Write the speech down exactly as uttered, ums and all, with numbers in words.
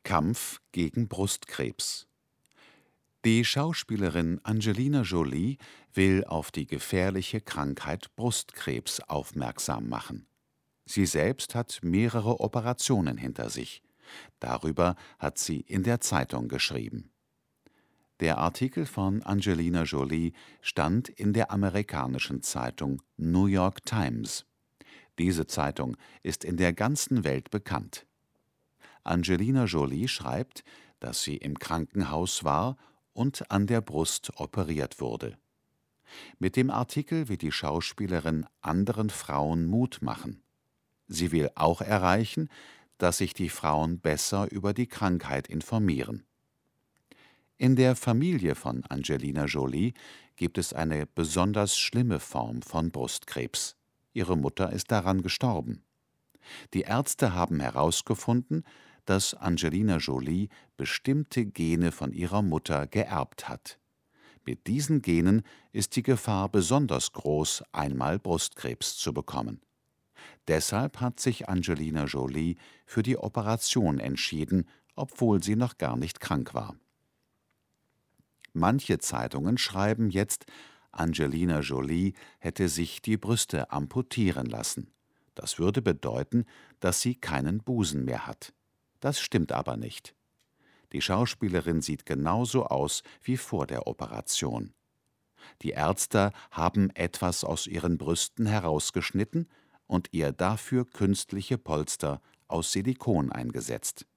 Kampf gegen Brustkrebs. Die Schauspielerin Angelina Jolie will auf die gefährliche Krankheit Brustkrebs aufmerksam machen. Sie selbst hat mehrere Operationen hinter sich. Darüber hat sie in der Zeitung geschrieben. Der Artikel von Angelina Jolie stand in der amerikanischen Zeitung New York Times. Diese Zeitung ist in der ganzen Welt bekannt. Angelina Jolie schreibt, dass sie im Krankenhaus war und an der Brust operiert wurde. Mit dem Artikel will die Schauspielerin anderen Frauen Mut machen. Sie will auch erreichen, dass sich die Frauen besser über die Krankheit informieren. In der Familie von Angelina Jolie gibt es eine besonders schlimme Form von Brustkrebs. Ihre Mutter ist daran gestorben. Die Ärzte haben herausgefunden, dass Angelina Jolie bestimmte Gene von ihrer Mutter geerbt hat. Mit diesen Genen ist die Gefahr besonders groß, einmal Brustkrebs zu bekommen. Deshalb hat sich Angelina Jolie für die Operation entschieden, obwohl sie noch gar nicht krank war. Manche Zeitungen schreiben jetzt, Angelina Jolie hätte sich die Brüste amputieren lassen. Das würde bedeuten, dass sie keinen Busen mehr hat. Das stimmt aber nicht. Die Schauspielerin sieht genauso aus wie vor der Operation. Die Ärzte haben etwas aus ihren Brüsten herausgeschnitten und ihr dafür künstliche Polster aus Silikon eingesetzt.